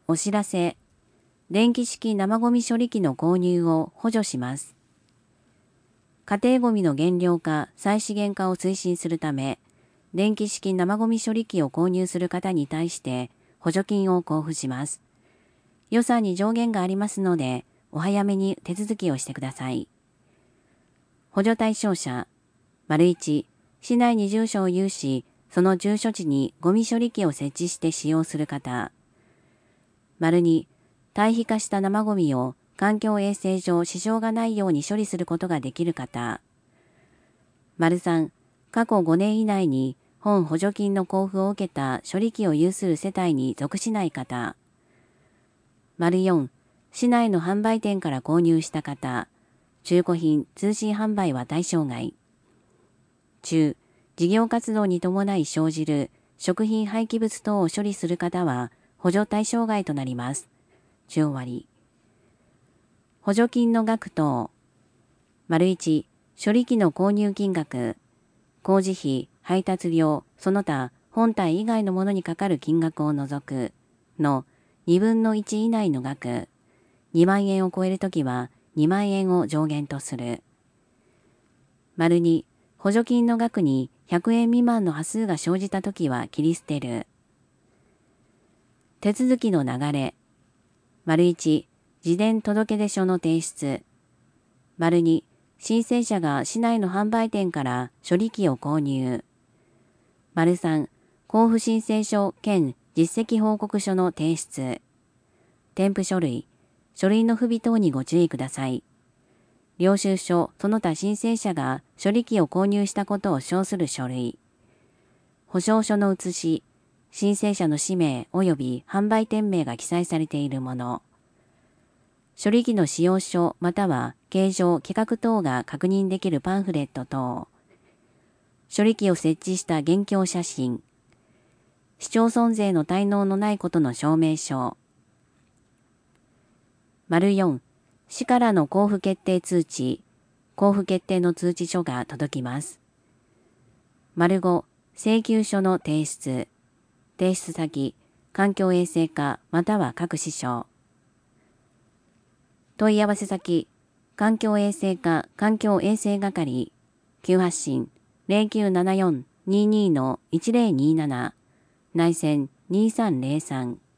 お知らせ。電気式生ゴミ処理機の購入を補助します。家庭ゴミの減量化、再資源化を推進するため、電気式生ゴミ処理機を購入する方に対して補助金を交付します。予算に上限がありますので、お早めに手続きをしてください。補助対象者、1、市内に住所を有し、その住所地にゴミ処理機を設置して使用する方。2、堆肥化した生ゴミを環境衛生上支障がないように処理することができる方。3、過去5年以内に本補助金の交付を受けた処理機を有する世帯に属しない方。4、市内の販売店から購入した方。中古品、通信販売は対象外。中、事業活動に伴い生じる食品廃棄物等を処理する方は補助対象外となります。中割。補助金の額等。1、処理機の購入金額。工事費、配達料、その他本体以外のものにかかる金額を除くの2分の1以内の額。2万円を超えるときは2万円を上限とする。2、補助金の額に100円未満の端数が生じたときは切り捨てる。手続きの流れ。1、事前届出書の提出。2、申請者が市内の販売店から処理機を購入。3、交付申請書兼実績報告書の提出。添付書類、書類の不備等にご注意ください。領収書、その他申請者が処理機を購入したことを証する書類。保証書の写し、申請者の氏名及び販売店名が記載されているもの。処理機の使用書または形状、規格等が確認できるパンフレット等。処理機を設置した現況写真。市町村税の滞納のないことの証明書。4、市からの交付決定通知、交付決定の通知書が届きます。5、請求書の提出、提出先、環境衛生課または各支所。問い合わせ先、環境衛生課環境衛生係、急発進 0974-22-1027、内線2303